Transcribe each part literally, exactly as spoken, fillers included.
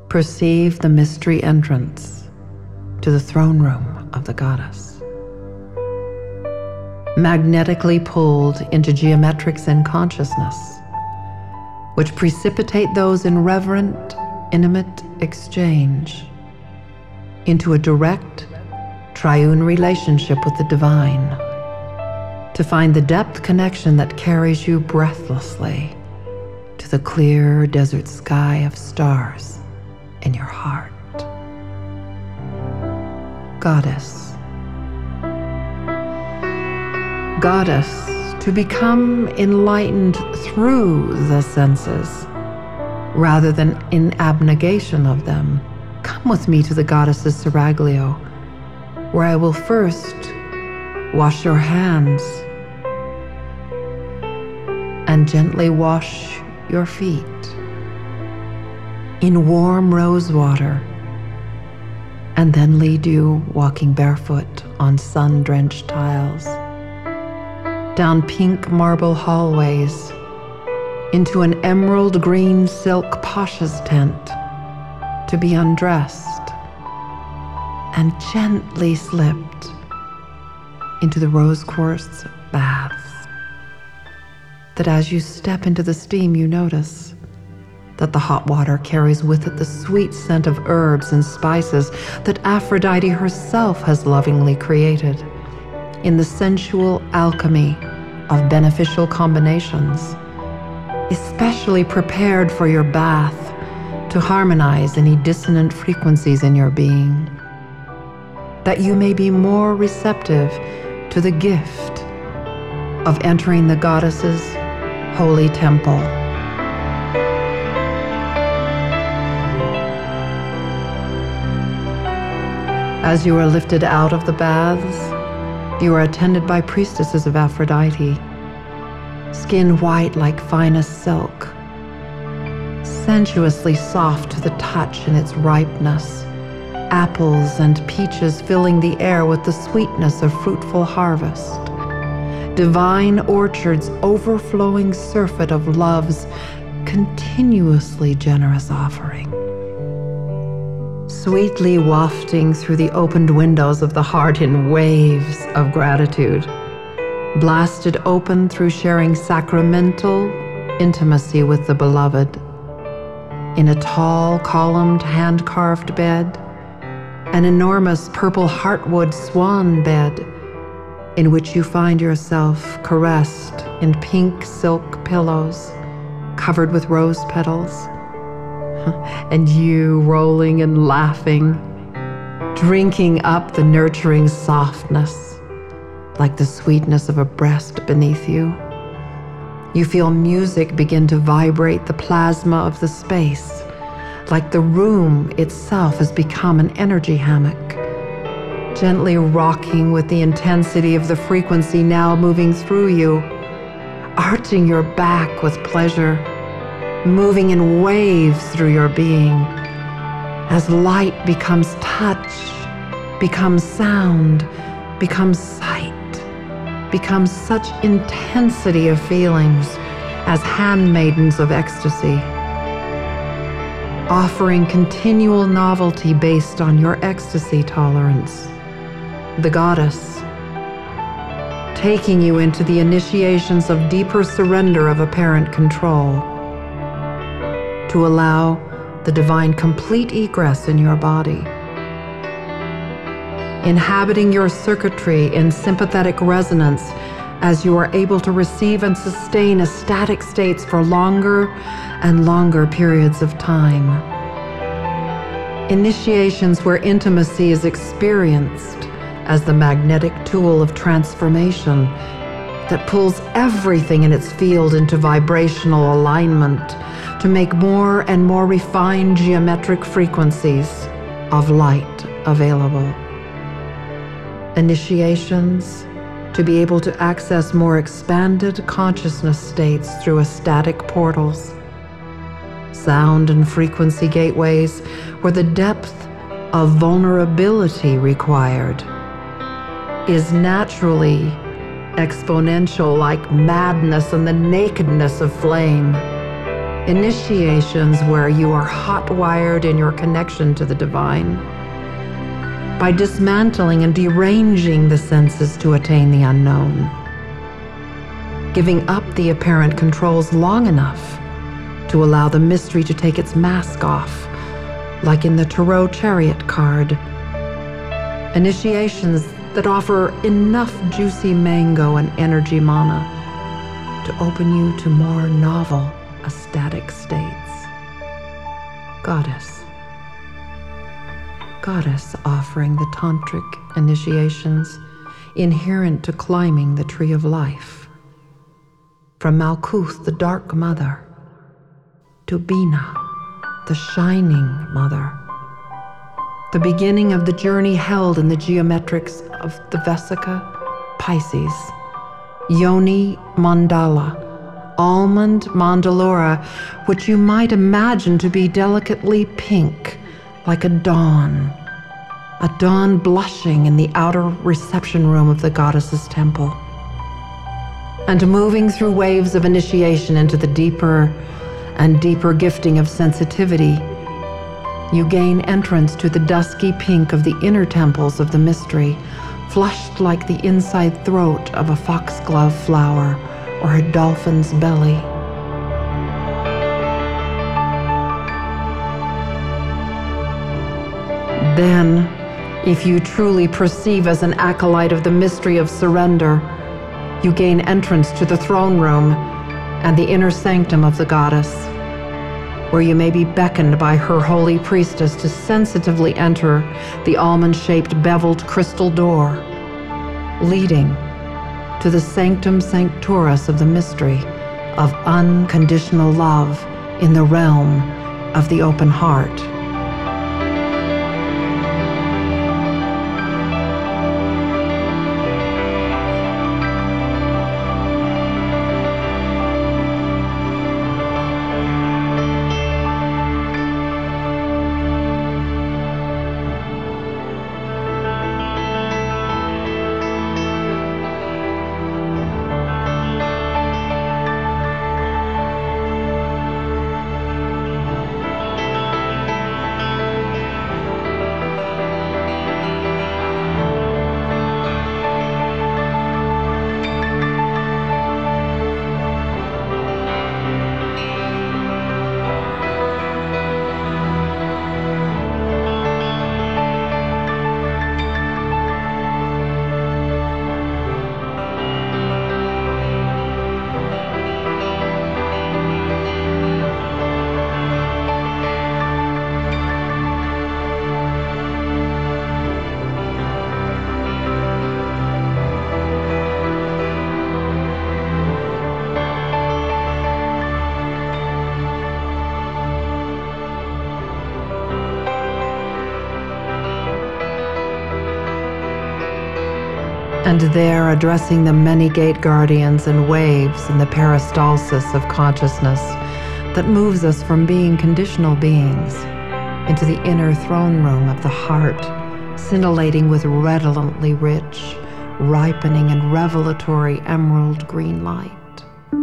perceive the mystery entrance to the throne room of the goddess. Magnetically pulled into geometrics in consciousness, which precipitate those in reverent, intimate exchange into a direct, triune relationship with the divine, to find the depth connection that carries you breathlessly to the clear desert sky of stars in your heart. Goddess. Goddess, to become enlightened through the senses, rather than in abnegation of them. Come with me to the goddess's seraglio, where I will first wash your hands and gently wash your feet in warm rose water, and then lead you walking barefoot on sun-drenched tiles, down pink marble hallways, into an emerald green silk pasha's tent, to be undressed and gently slipped into the rose quartz baths, that as you step into the steam you notice that the hot water carries with it the sweet scent of herbs and spices that Aphrodite herself has lovingly created in the sensual alchemy of beneficial combinations, especially prepared for your bath to harmonize any dissonant frequencies in your being, that you may be more receptive to the gift of entering the goddess's holy temple. As you are lifted out of the baths, you are attended by priestesses of Aphrodite, skin white like finest silk, sensuously soft to the touch in its ripeness, apples and peaches filling the air with the sweetness of fruitful harvest, divine orchards overflowing surfeit of love's continuously generous offering, sweetly wafting through the opened windows of the heart in waves of gratitude, blasted open through sharing sacramental intimacy with the beloved, in a tall, columned, hand-carved bed, an enormous purple heartwood swan bed, in which you find yourself caressed in pink silk pillows covered with rose petals, and you rolling and laughing, drinking up the nurturing softness like the sweetness of a breast beneath you. You feel music begin to vibrate the plasma of the space, like the room itself has become an energy hammock, gently rocking with the intensity of the frequency now moving through you, arching your back with pleasure, moving in waves through your being, as light becomes touch, becomes sound, becomes sight, becomes such intensity of feelings as handmaidens of ecstasy, offering continual novelty based on your ecstasy tolerance. The goddess, taking you into the initiations of deeper surrender of apparent control, to allow the divine complete egress in your body, inhabiting your circuitry in sympathetic resonance as you are able to receive and sustain ecstatic states for longer and longer periods of time. Initiations where intimacy is experienced as the magnetic tool of transformation that pulls everything in its field into vibrational alignment to make more and more refined geometric frequencies of light available. Initiations to be able to access more expanded consciousness states through ecstatic portals. Sound and frequency gateways where the depth of vulnerability required is naturally exponential like madness and the nakedness of flame, Initiations where you are hot-wired in your connection to the divine, by dismantling and deranging the senses to attain the unknown, giving up the apparent controls long enough to allow the mystery to take its mask off, like in the Tarot Chariot card. Initiations that offer enough juicy mango and energy mana to open you to more novel, ecstatic states. Goddess. Goddess offering the tantric initiations inherent to climbing the tree of life. From Malkuth, the dark mother, to Bina, the shining mother. The beginning of the journey held in the geometrics of the Vesica, Pisces, Yoni Mandala, Almond Mandalora, which you might imagine to be delicately pink, like a dawn, a dawn blushing in the outer reception room of the goddess's temple. And moving through waves of initiation into the deeper and deeper gifting of sensitivity, you gain entrance to the dusky pink of the inner temples of the mystery, flushed like the inside throat of a foxglove flower or a dolphin's belly. Then, if you truly perceive as an acolyte of the mystery of surrender, you gain entrance to the throne room and the inner sanctum of the goddess, where you may be beckoned by her holy priestess to sensitively enter the almond-shaped beveled crystal door, leading to the sanctum sanctoris of the mystery of unconditional love in the realm of the open heart. And there, addressing the many gate guardians and waves in the peristalsis of consciousness that moves us from being conditional beings into the inner throne room of the heart, scintillating with redolently rich, ripening and revelatory emerald green light.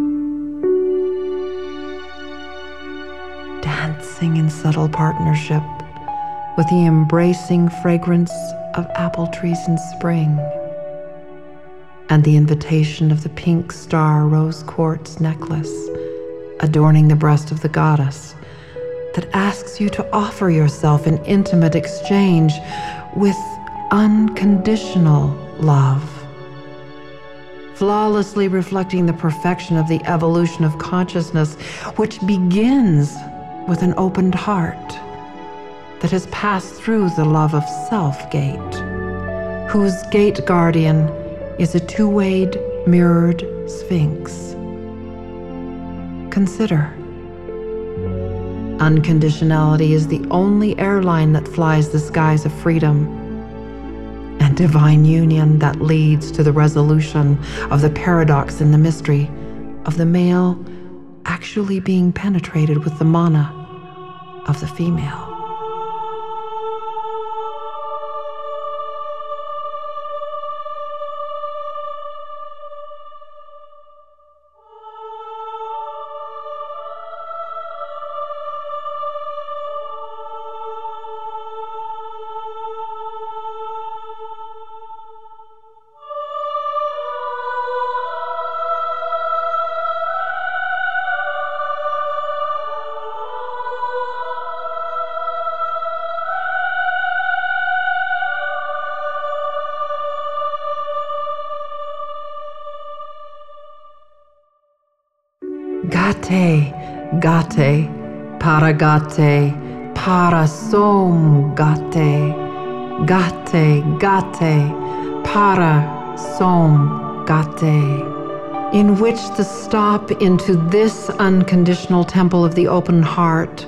Dancing in subtle partnership with the embracing fragrance of apple trees in spring, and the invitation of the pink star rose quartz necklace adorning the breast of the goddess that asks you to offer yourself in intimate exchange with unconditional love, flawlessly reflecting the perfection of the evolution of consciousness, which begins with an opened heart that has passed through the love of self gate, whose gate guardian is a two-wayed, mirrored sphinx. Consider. Unconditionality is the only airline that flies the skies of freedom, and divine union that leads to the resolution of the paradox in the mystery of the male actually being penetrated with the mana of the female. gate, gate, paragate, parasom gate, gate, gate, parasom gate, in which to stop into this unconditional temple of the open heart,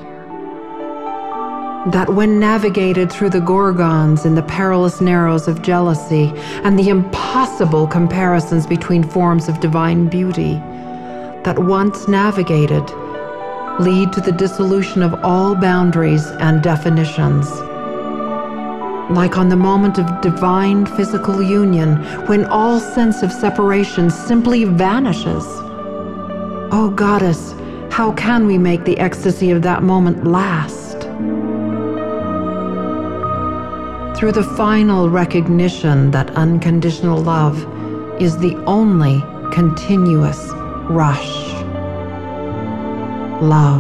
that when navigated through the gorgons in the perilous narrows of jealousy and the impossible comparisons between forms of divine beauty, that once navigated, lead to the dissolution of all boundaries and definitions. Like on the moment of divine physical union, when all sense of separation simply vanishes. Oh Goddess, how can we make the ecstasy of that moment last? Through the final recognition that unconditional love is the only continuous rush. Love.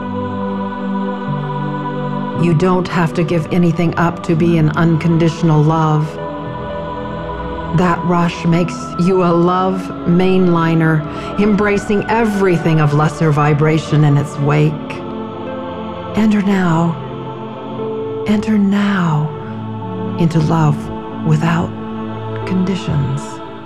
You don't have to give anything up to be an unconditional love. That rush makes you a love mainliner, embracing everything of lesser vibration in its wake. Enter now, enter now into love without conditions.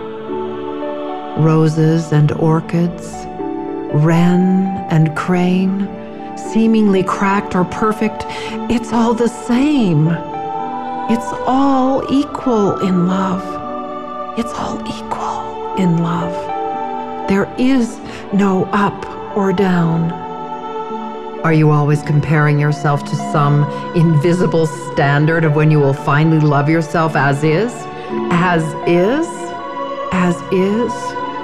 Roses and orchids, wren and crane, seemingly cracked or perfect, it's all the same. It's all equal in love. It's all equal in love. There is no up or down. Are you always comparing yourself to some invisible standard of when you will finally love yourself as is? As is? As is?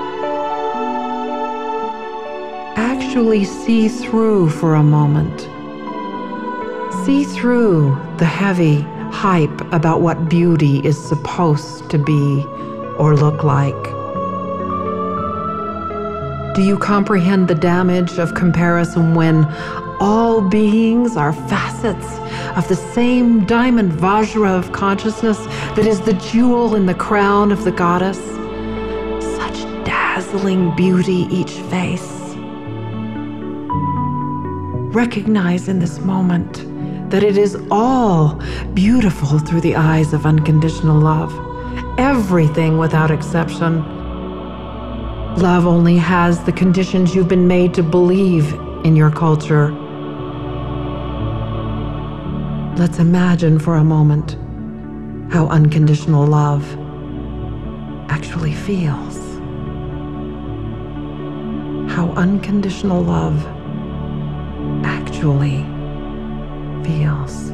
Actually see through for a moment. See through the heavy hype about what beauty is supposed to be or look like. Do you comprehend the damage of comparison when all beings are facets of the same diamond vajra of consciousness that is the jewel in the crown of the goddess? Such dazzling beauty each face. Recognize in this moment that it is all beautiful through the eyes of unconditional love. Everything without exception. Love only has the conditions you've been made to believe in your culture. Let's imagine for a moment how unconditional love actually feels. How unconditional love actually feels.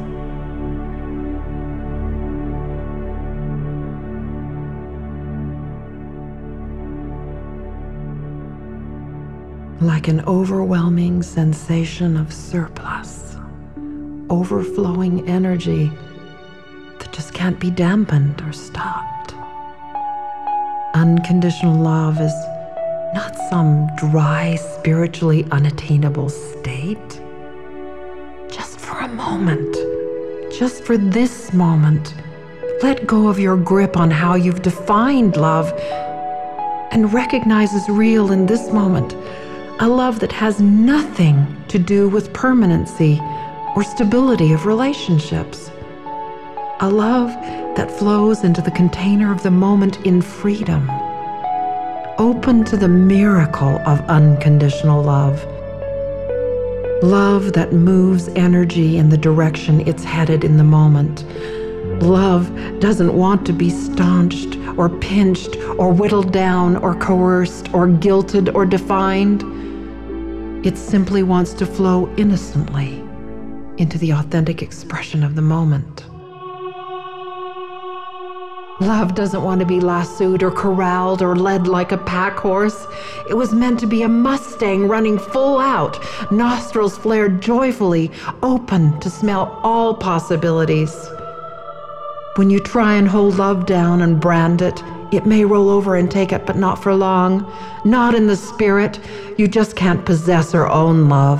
Like an overwhelming sensation of surplus, overflowing energy that just can't be dampened or stopped. Unconditional love is not some dry, spiritually unattainable state. Just for a moment, just for this moment, let go of your grip on how you've defined love and recognize as real in this moment a love that has nothing to do with permanency or stability of relationships. A love that flows into the container of the moment in freedom, open to the miracle of unconditional love. Love that moves energy in the direction it's headed in the moment. Love doesn't want to be staunched or pinched or whittled down or coerced or guilted or defined. It simply wants to flow innocently into the authentic expression of the moment. Love doesn't want to be lassoed or corralled or led like a pack horse. It was meant to be a Mustang running full out, nostrils flared joyfully, open to smell all possibilities. When you try and hold love down and brand it, it may roll over and take it, but not for long. Not in the spirit. You just can't possess or own love.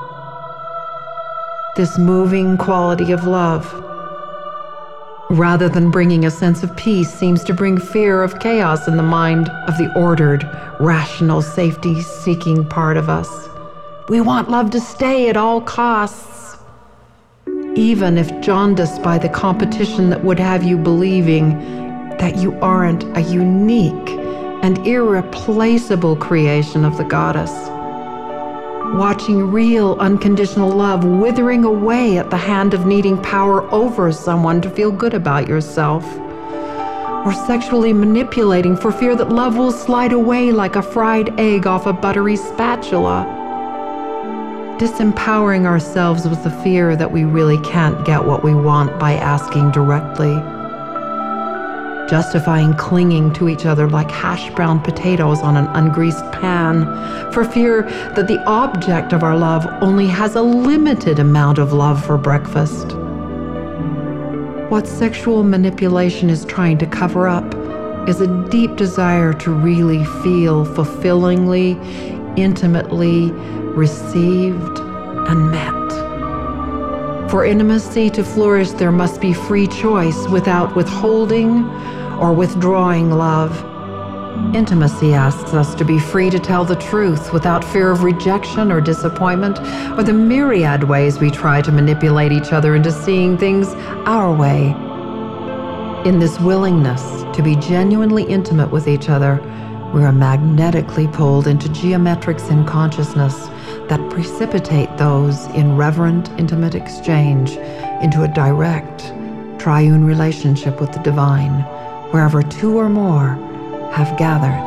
This moving quality of love, rather than bringing a sense of peace, seems to bring fear of chaos in the mind of the ordered, rational, safety-seeking part of us. We want love to stay at all costs, even if jaundiced by the competition that would have you believing that you aren't a unique and irreplaceable creation of the goddess. Watching real unconditional love withering away at the hand of needing power over someone to feel good about yourself, or sexually manipulating for fear that love will slide away like a fried egg off a buttery spatula. Disempowering ourselves with the fear that we really can't get what we want by asking directly. Justifying clinging to each other like hash brown potatoes on an ungreased pan for fear that the object of our love only has a limited amount of love for breakfast. What sexual manipulation is trying to cover up is a deep desire to really feel fulfillingly, intimately received and met. For intimacy to flourish, there must be free choice without withholding or withdrawing love. Intimacy asks us to be free to tell the truth without fear of rejection or disappointment, or the myriad ways we try to manipulate each other into seeing things our way. In this willingness to be genuinely intimate with each other, we are magnetically pulled into geometrics in consciousness that precipitate those in reverent, intimate exchange into a direct, triune relationship with the divine, wherever two or more have gathered.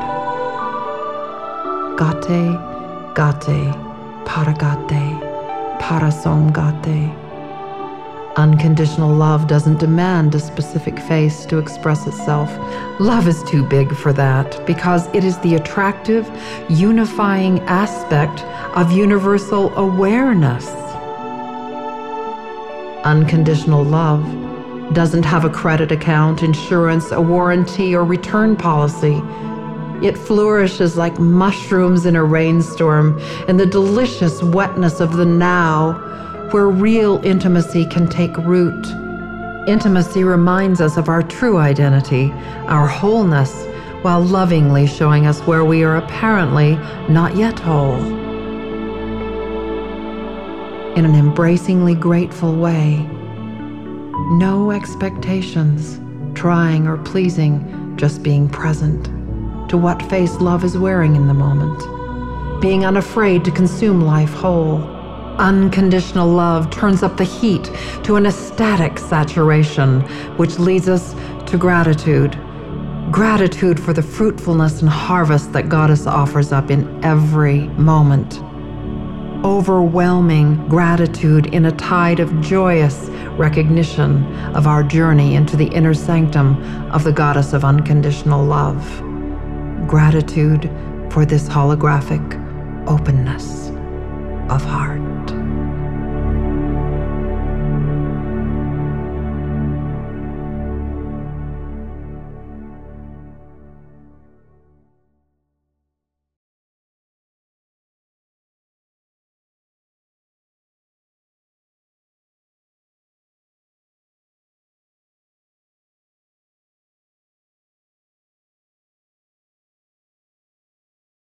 Gate, gate, paragate, parasomgate. Unconditional love doesn't demand a specific face to express itself. Love is too big for that because it is the attractive, unifying aspect of universal awareness. Unconditional love doesn't have a credit account, insurance, a warranty, or return policy. It flourishes like mushrooms in a rainstorm in the delicious wetness of the now, where real intimacy can take root. Intimacy reminds us of our true identity, our wholeness, while lovingly showing us where we are apparently not yet whole. In an embracingly grateful way, no expectations, trying or pleasing, just being present to what face love is wearing in the moment, being unafraid to consume life whole. Unconditional love turns up the heat to an ecstatic saturation, which leads us to gratitude. Gratitude for the fruitfulness and harvest that Goddess offers up in every moment. Overwhelming gratitude in a tide of joyous recognition of our journey into the inner sanctum of the Goddess of unconditional love. Gratitude for this holographic openness of heart.